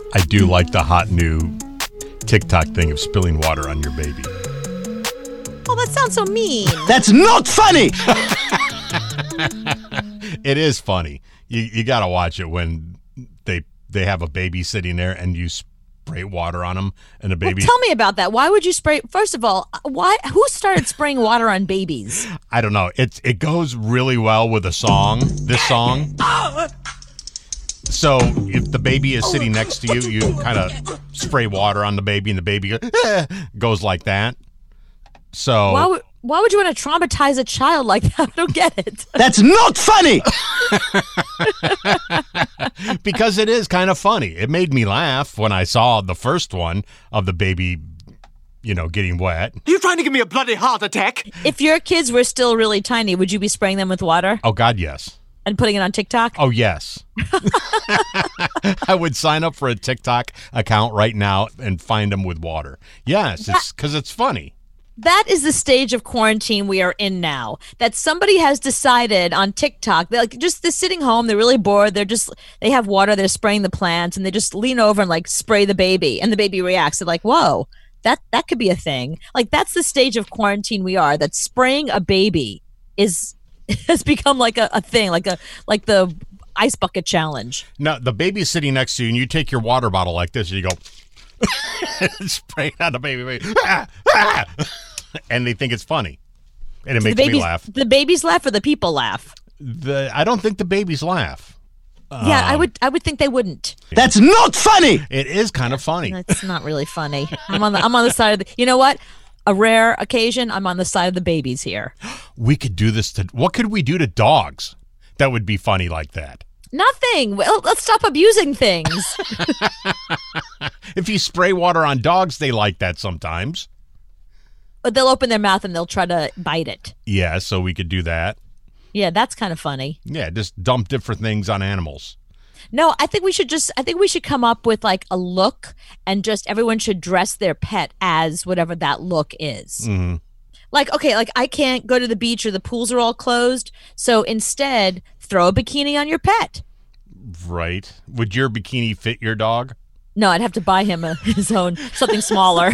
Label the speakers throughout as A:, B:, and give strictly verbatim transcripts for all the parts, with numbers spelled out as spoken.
A: I do like the hot new TikTok thing of spilling water on your baby.
B: Oh, that sounds so mean.
C: That's not funny.
A: It is funny. You you got to watch it when they they have a baby sitting there and you spray water on them and the baby.
B: Well, tell me about that. Why would you spray? First of all, why? Who started spraying water on babies?
A: I don't know. It's it goes really well with a song. This song. So if the baby is sitting next to you, you kind of spray water on the baby, and the baby goes, eh, goes like that. So
B: why would why would you want to traumatize a child like that? I don't get it.
C: That's not funny.
A: Because it is kind of funny. It made me laugh when I saw the first one of the baby, you know, getting wet.
D: Are you trying to give me a bloody heart attack?
B: If your kids were still really tiny, would you be spraying them with water?
A: Oh, God, yes.
B: And putting it on TikTok?
A: Oh, yes. I would sign up for a TikTok account right now and find them with water. Yes, it's because it's funny.
B: That is the stage of quarantine we are in now. That somebody has decided on TikTok, they're like just they're sitting home, they're really bored, they're just they have water, they're spraying the plants, and they just lean over and like spray the baby, and the baby reacts. They're like, whoa, that that could be a thing. Like that's the stage of quarantine we are. That spraying a baby is has become like a, a thing, like a like the ice bucket challenge.
A: No, the baby's sitting next to you, and you take your water bottle like this, and you go spray it on the baby, baby. Ah, ah. And they think it's funny, and it
B: Do
A: makes
B: the babies,
A: me laugh.
B: The babies laugh, or the people laugh.
A: The I don't think the babies laugh.
B: Yeah, I would. I would think they wouldn't.
C: That's not funny.
A: It is kind of funny.
B: That's not really funny. I'm on the. I'm on the side of the. You know what? A rare occasion, I'm on the side of the babies here.
A: We could do this to. What could we do to dogs that would be funny like that?
B: Nothing. Well, let's stop abusing things.
A: If you spray water on dogs, they like that sometimes.
B: But they'll open their mouth and they'll try to bite it.
A: Yeah, so we could do that.
B: Yeah, that's kind of funny.
A: Yeah, just dump different things on animals.
B: No, I think we should just, I think we should come up with like a look and just everyone should dress their pet as whatever that look is.
A: Mm-hmm.
B: Like, okay, like I can't go to the beach or the pools are all closed. So instead, throw a bikini on your pet.
A: Right. Would your bikini fit your dog?
B: No, I'd have to buy him a, his own, something smaller.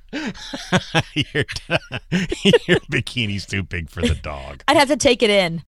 A: your, your bikini's too big for the dog.
B: I'd have to take it in.